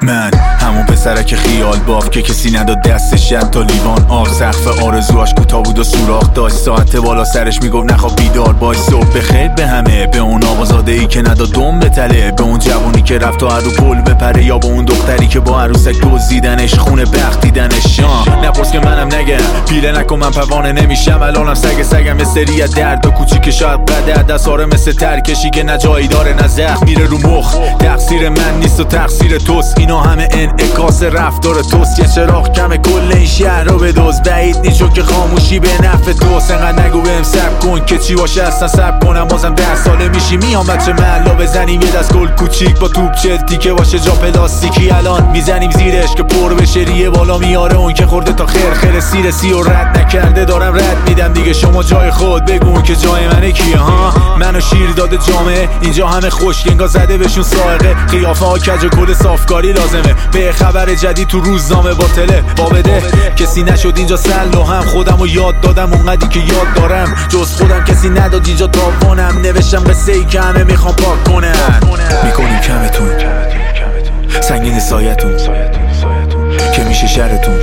من همون پسرک خیال باف که کسی نداد دستش ید تا لیوان آب. سقف آرزوهاش کوتاه بود و سوراخ داشت، ساعت بالا سرش میگفت نخواب بیدار باش. صبح بخیر به همه، به اون آقازاده‌ای که نداد دم بتله، به اون جوونی که رفت تا رو پل بپره، یا به اون دختری که با عروسک دزدیدنش، خونه بخت دیدنش. نپرس که منم نگم، پیله نکن من پروانه نمیشم. الانم سگم استری از درد و کوچیک شاید قدر دستاره مثل ترکشی که نه جایی داره نه زخم میره رو مخ. تقصیر من نیست و تقصیر توست، اینا همه انعکاس رفتار توست. یه چراغ کم کل این شهر رو بدوز، بعید نیست چون که خاموشی به نفع توست. انقدر نگو بهم صبر کن که چی باشه اصلا صبر کنم، بازم 10 ساله میشی میام بچه محلا بزنیم یه دست گل کوچیک با توپ چلتی که باشه جا پلاستیکی. الان میزنیم زیرش که پر بشه ریه بالا میاره اون که خورده تا خیر سیرسی و رد نکرده دارم رد میدم دیگه. شما جای خود بگون که جای منه کیه ها؟ منو شیر داده جامعه اینجا همه خوشگنگا زده بهشون سائقه، قیافه ها کج و کل صافکاری لازمه. به خبر جدید تو روزنامه باطله بابده، کسی نشد اینجا سل و هم خودمو یاد دادم اونقدی که یاد دارم، جز خودم کسی نداد اینجا تاوانم. نوشتم قصه ای که همه میخوام پاک کنن. میکنیم کمتون سنگین سایتون که میشه شرتون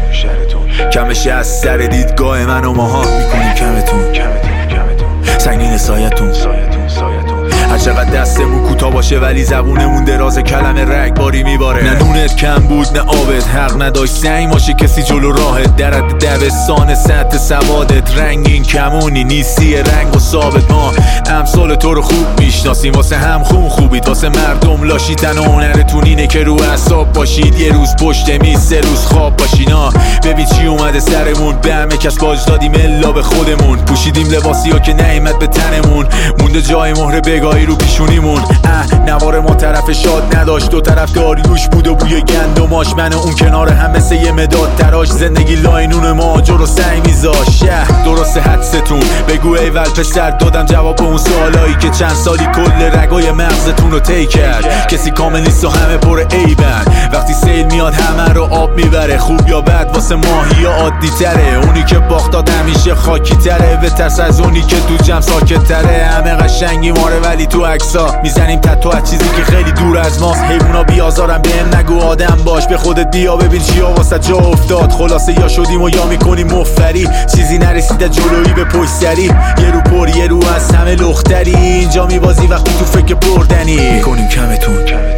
کمشه از سر دیدگاه من و ماها. میکنیم کمتون سنگین سایتون هرچقدر دستمون کوتاه باشه ولی زبونمون دراز، کلمه رگباری میباره. نه نونت کم بود نه آبت، حق نداشت سنگ باشه کسی جلو راهت. درد دبستان سطح سوادت، رنگین کمونی نیستی رنگ و ثابت. ما امثال تو رو خوب میشناسیم، واسه هم خون خوبید، واسه مردم لاشیتن و هنرتون اینه که رو اعصاب باشید. یه روز پشت میز 3 روز خواب باشینا. ببین چی اومده سرمون، به همه کس باج دادیم الا به خودمون. پوشیدیم لباسی ها که نعمت به تنمون، مونده جای مهر بگاهی رو پیشونیمون. نوار ما طرف شاد نداشت، دو طرف داریوش بود و بوی گندماش. من و اون کنار هم مثل یه مداد تراش، زندگی لاینون ما جلو سعی میذاش. درسته حدستون بگو ایول پسر، دادم جواب به اون سوالایی که چند سالی کل رگای مغزتون رو طی کرد. کسی کامل نیست و همه پر عیبن، وقتی سیل میاد همه رو آب میبره. خوب یا بد واسه ماهی عادی تره، اونی که باختاد همیشه خاکی تره. بترس از اونی که تو جمع ساکت تره. همه قشنگی ماره ولی تو عکسا میزنیم تتو از چیزی که خیلی دور از ماست. حیونا بیازارم بهم نگو آدم باش، به خودت بیا ببین چیا واسه جا افتاد. خلاصه یا شدیم و یا میکنیم مفری، چیزی نرسیده جلویی به پشت سری. یه رو پر یه رو از همه لختری، اینجا میبازی وقتی تو فکر بردنی. میکنیم کمتون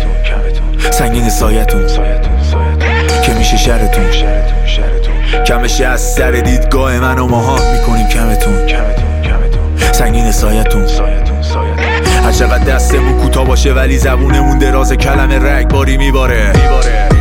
سنگین سایتون که میشه شرتون کمشه از سر دیدگاه من و ماها. میکنیم کمتون سنگین سایتون هرچقدر دستمون کوتاه باشه ولی زبونمون دراز، کلمه رگباری میباره.